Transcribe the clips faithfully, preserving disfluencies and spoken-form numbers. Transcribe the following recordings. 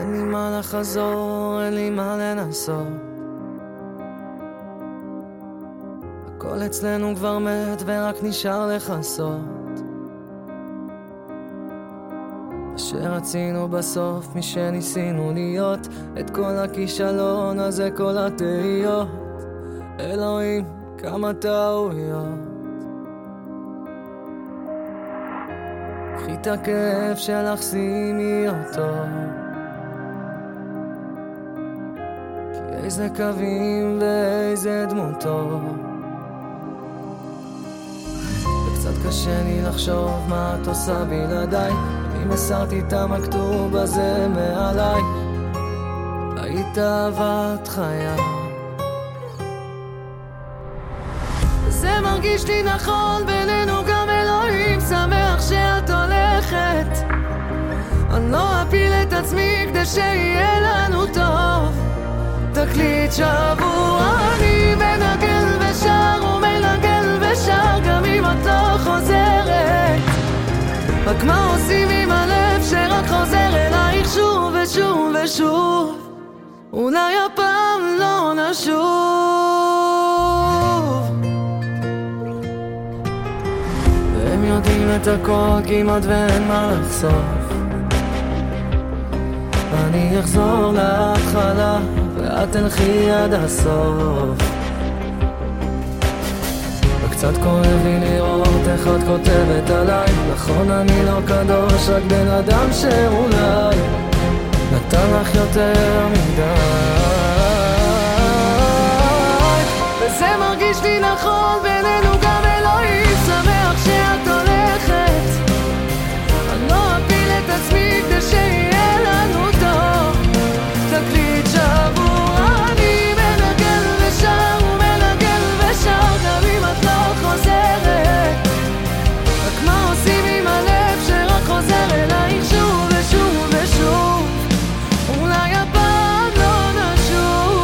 אין לי מה לחזור, אין לי מה לנסות. הכל אצלנו כבר מת ורק נשאר לחסות. שרצינו בסוף מי שניסינו להיות, את כל הכישלון הזה, כל התהיות. אלוהים, כמה טעויות. קחי את הכאב שלך, שימי אותו, כי איזה קווים ואיזה דמותו. וקצת קשה לי לחשוב מה את עושה בלעדיי. אני מסרתי את המכתוב הזה מעליי. היית אהבת חיי. זה מרגיש לי נכון בינינו, גם אלוהים שמח שאת הולכת. אני לא אפיל את עצמי כדי שיהיה לנו טוב. תקליט שבוע אני מנגן ושר ומנגן ושר, גם אם את לא חוזרת. רק מה עושים עם הלב שרק חוזר אלייך שוב ושוב ושוב? אולי הפעם לא נשוב. והם יודעים את הכל כמעט ואין מה לחשוף. ואני אחזור להתחלה ואת תלכי עד הסוף. וקצת כואב לי לראות איך את כותבת עליי. נכון אני לא קדוש, רק בן אדם שאולי נתן לך יותר מדי. וזה מרגיש לי נכון בינינו, גם אלוהים שמח שאת הולכת. אני לא אפיל את עצמי כדי שיהיה לנו טוב. תקליט שבוע אני מנגן ושר ומנגן ושר, גם אם את לא חוזרת. רק מה עושים עם הלב שרק חוזר אלייך שוב ושוב ושוב? אולי הפעם לא נשוב.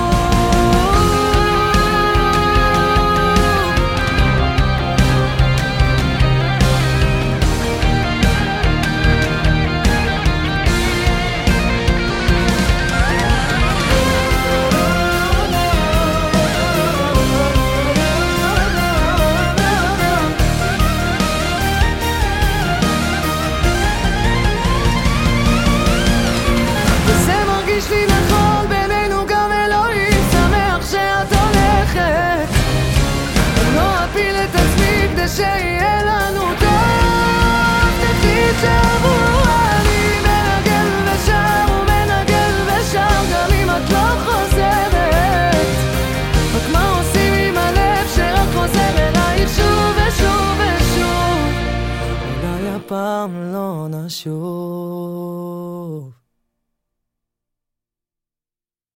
יש לי נכון בינינו, גם אלוהים שמח שאת הולכת. אני לא אפיל את עצמי כדי שיהיה לנו טוב. תקליט שבוע אני מנגן ושר ומנגן ושר, גם אם את לא חוזרת. רק מה עושים עם הלב שרק חוזר אלייך שוב ושוב ושוב? אולי הפעם לא נשוב.